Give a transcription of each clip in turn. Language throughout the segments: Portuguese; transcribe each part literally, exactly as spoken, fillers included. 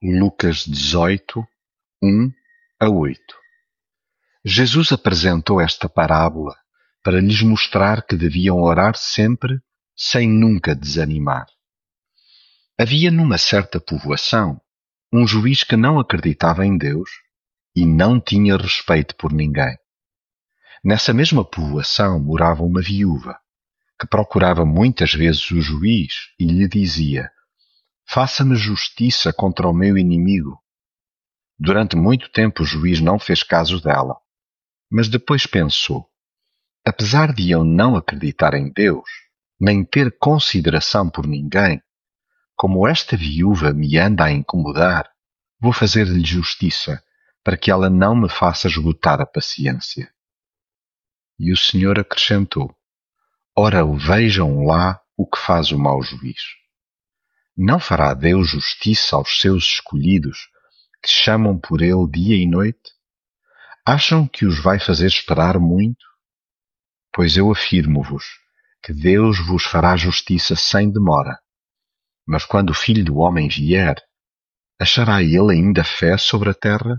Lucas dezoito, um a oito. Jesus apresentou esta parábola para lhes mostrar que deviam orar sempre, sem nunca desanimar. Havia numa certa povoação um juiz que não acreditava em Deus e não tinha respeito por ninguém. Nessa mesma povoação morava uma viúva, que procurava muitas vezes o juiz e lhe dizia: faça-me justiça contra o meu inimigo. Durante muito tempo o juiz não fez caso dela, mas depois pensou: apesar de eu não acreditar em Deus, nem ter consideração por ninguém, como esta viúva me anda a incomodar, vou fazer-lhe justiça, para que ela não me faça esgotar a paciência. E o Senhor acrescentou: ora, vejam lá o que faz o mau juiz. Não fará Deus justiça aos seus escolhidos, que chamam por ele dia e noite? Acham que os vai fazer esperar muito? Pois eu afirmo-vos que Deus vos fará justiça sem demora. Mas quando o Filho do Homem vier, achará ele ainda fé sobre a terra?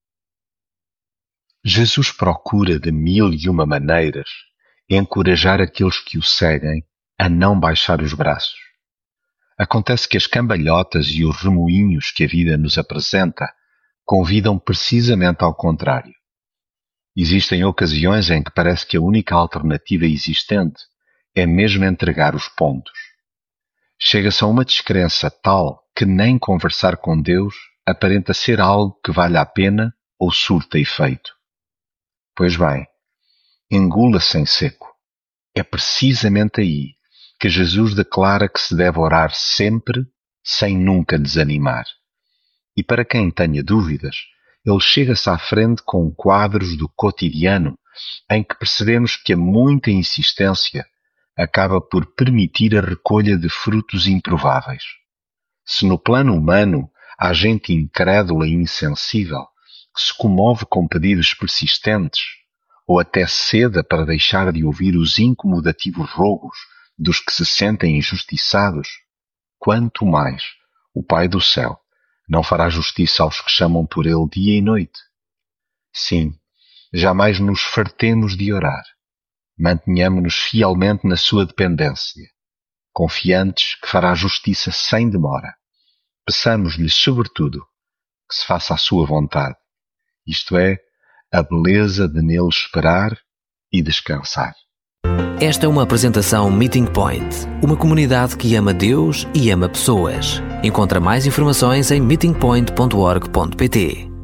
Jesus procura de mil e uma maneiras encorajar aqueles que o seguem a não baixar os braços. Acontece que as cambalhotas e os remoinhos que a vida nos apresenta convidam precisamente ao contrário. Existem ocasiões em que parece que a única alternativa existente é mesmo entregar os pontos. Chega-se a uma descrença tal que nem conversar com Deus aparenta ser algo que vale a pena ou surta efeito. Pois bem, engula-se em seco. É precisamente aí que Jesus declara que se deve orar sempre, sem nunca desanimar. E para quem tenha dúvidas, ele chega-se à frente com quadros do cotidiano em que percebemos que a muita insistência acaba por permitir a recolha de frutos improváveis. Se no plano humano há gente incrédula e insensível que se comove com pedidos persistentes ou até ceda para deixar de ouvir os incomodativos rogos dos que se sentem injustiçados, quanto mais o Pai do céu não fará justiça aos que chamam por ele dia e noite. Sim, jamais nos fartemos de orar. Mantenhamo-nos fielmente na sua dependência, confiantes que fará justiça sem demora. Peçamos-lhe, sobretudo, que se faça a sua vontade, isto é, a beleza de nele esperar e descansar. Esta é uma apresentação Meeting Point, uma comunidade que ama Deus e ama pessoas. Encontra mais informações em meeting point ponto org ponto pt.